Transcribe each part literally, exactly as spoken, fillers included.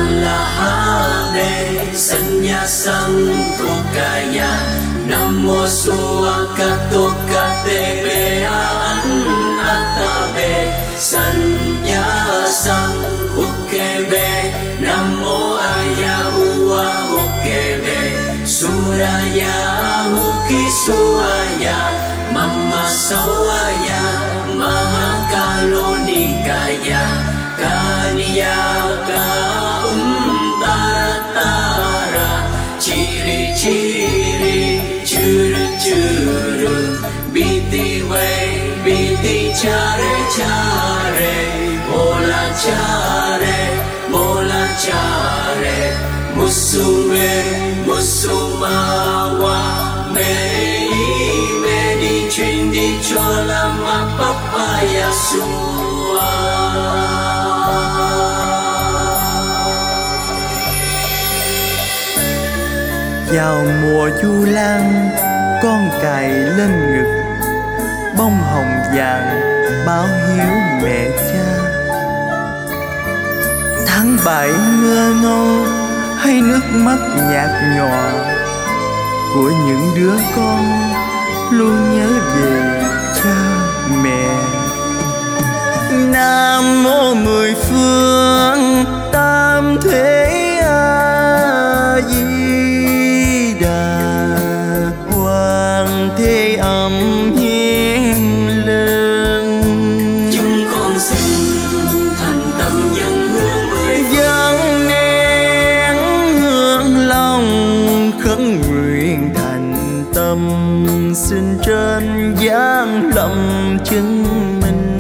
Alahare sanya santukaya Namo suakatoka tebean atabe Sanya sankukebe Namo ayahuwa hukebe Suraya hukisuaya Mama sawaya mahakalonikaya Kaniya kaum tara-tara Ciri-ciri curu-curu Biti-we, biti care-care Mola care, mola care Musume, musumawa Mei-me di-chindi chola mapapaya sua Vào mùa du lan, con cài lên ngực bông hồng vàng báo hiếu mẹ cha. Tháng bảy mưa ngâu hay nước mắt nhạt nhòa của những đứa con luôn nhớ về cha mẹ. Nam mô mười phương tam thế A Di Thế âm hiến lên chúng con xin thành tâm dân hương mười dâng nén hương lòng khấn nguyện thành tâm xin trên giáng lâm chứng minh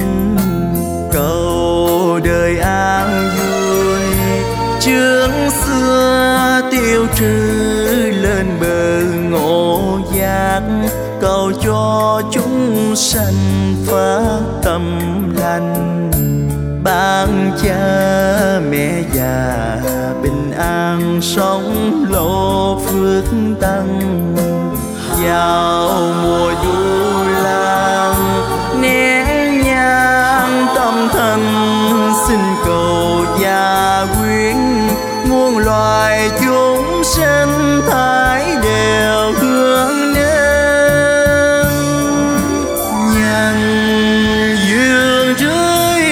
cầu đời an vui chướng xưa tiêu trừ lên bờ ngộ giác cầu cho chúng sanh phát tâm lành ban cha mẹ già bình an sống lộ phước tăng vào mùa du lan nén nhang tâm thành xin cầu gia quyến muôn loài chúng sinh thái đều hướng đến nhàn dương rưới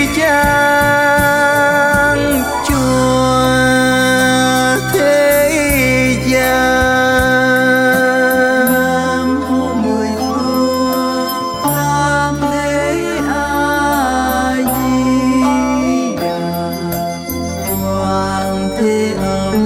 chan chùa thế gian. Nam mô mười phương tam thế A Di Đà Hoàng thế âm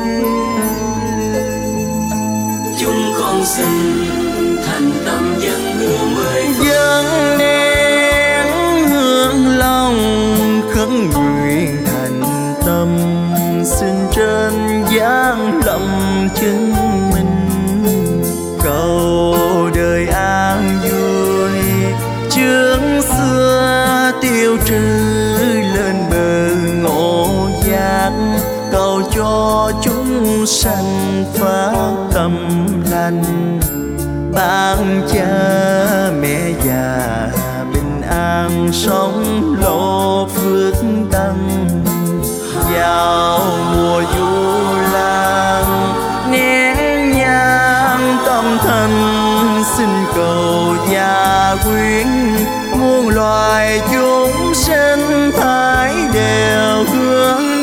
chúng con xin thành tâm dân hương mười dâng nén hương lòng khấn nguyện thành tâm xin trên giáng lâm chứng minh cầu đời an vui chướng xưa tiêu trừ lên bờ ngộ giác cầu cho chúng sanh phát tâm lành ban cha mẹ già bình an sống lộ phước tăng vào mùa du lan nén nhang tâm thành xin cầu gia quyến muôn loài chúng sinh thái đều hướng